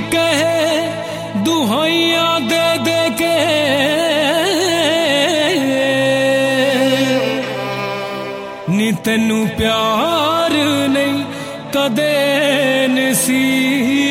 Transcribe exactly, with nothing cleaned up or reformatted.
कहे दुहाइया दे दे के नी तेनू प्यार नहीं कदे नसीब